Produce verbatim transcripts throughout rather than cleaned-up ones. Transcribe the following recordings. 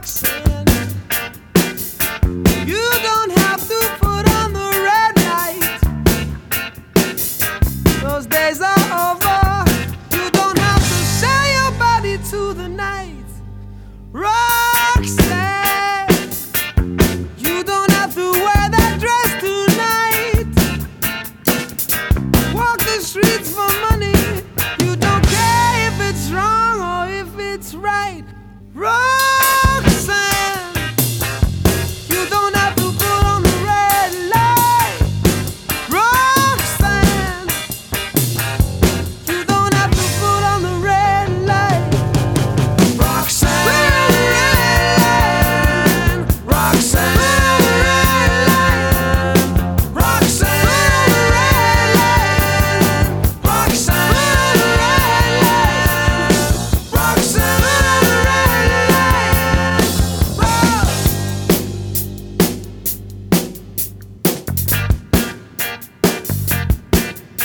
Roxanne, you don't have to put on the red light. Those days are over. You don't have to sell your body to the night. Roxanne, you don't have to wear that dress tonight. Walk the streets for money. You don't care if it's wrong or if it's right. Roxanne, you don't have to put on the red light. Roxanne, you don't have to put on the red light. Roxanne, Roxanne, Roxanne, Roxanne, Roxanne.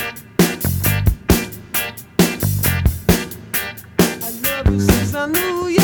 I love you since I knew you.